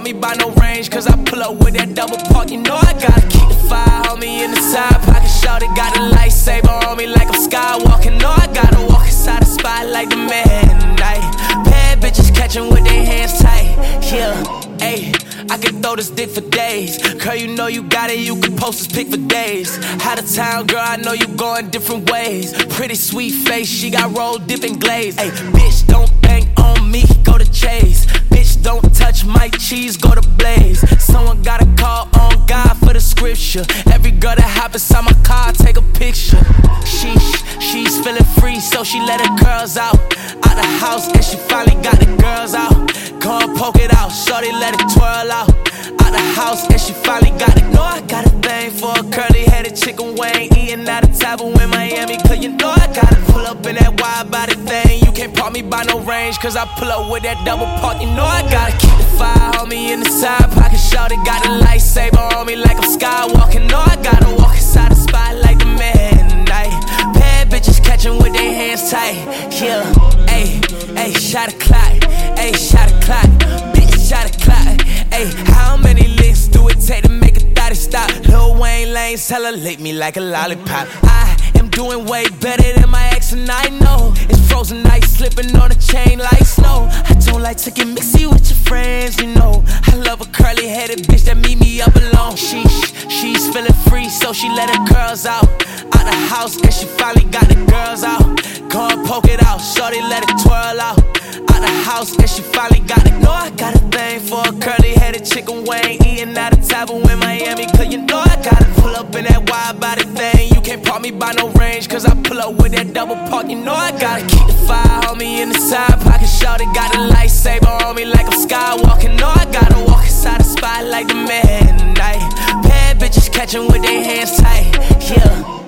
me by no range, cause I pull up with that double park. You know I gotta keep the fire, homie, in the side pocket. Shorty got a lightsaber on me like I'm skywalking. No, I gotta walk inside the spot like the man tonight. Bad bitches catching with their hands tight. Yeah, ayy, I can throw this dick for days. Girl, you know you got it, you can post this pic for days. Out of town, girl, I know you going different ways. Pretty sweet face, she got roll dipping glaze. Ayy, bitch, don't bang on me, go to Chase. Bitch, don't touch my cheese, go to Blaze. Someone gotta call on God for the scripture. Every girl that hop inside my car, take a picture. She's feeling free, so she let her curls out. Out the house, and she finally got the girls out. Go and poke it out, shorty let it twirl out. Out the house, and she finally got it. Know I got a thing for a curly-headed chicken wing. Eating out of table in Miami, cause you know I gotta pull up in that wide body thing. You can't park me by no range, cause I pull up with that double park. You know I gotta keep the fire, homie, in the side pocket. Shorty got a lightsaber on me like I'm skywalking. No, I gotta walk inside the spot like the man tonight. Bad bitches catching with their hands tight. Yeah, ayy, ayy, shot a clock. Ayy, shot a clock. Bitch, shot a clock. Ayy, how many licks do it take to make a thotty stop? Lil Wayne Lanes tell her lick me like a lollipop. I am doing way better than my ex and I know. It's frozen ice slipping on a chain like snow. I don't like to get mixy with your friends, you know. I love a curly-headed bitch that meet me up alone. She's feeling free, so she let her curls out. Out the house, and she finally got the girls out. Go and poke it out, shorty let it twirl out. Out the house, and she finally got it. Know I got a thing for a curly-headed chicken wing. Eating out of table in Miami, cause you know I gotta pull up in that wide body thing. You can't park me by no range, cause I pull up with that double park. You know I gotta keep the fire, homie, in the side pocket. Shorty got a lightsaber on me like I'm skywalking. No, I gotta walk inside the spot like the man tonight. Bad bitches catching with their hands tight. Yeah.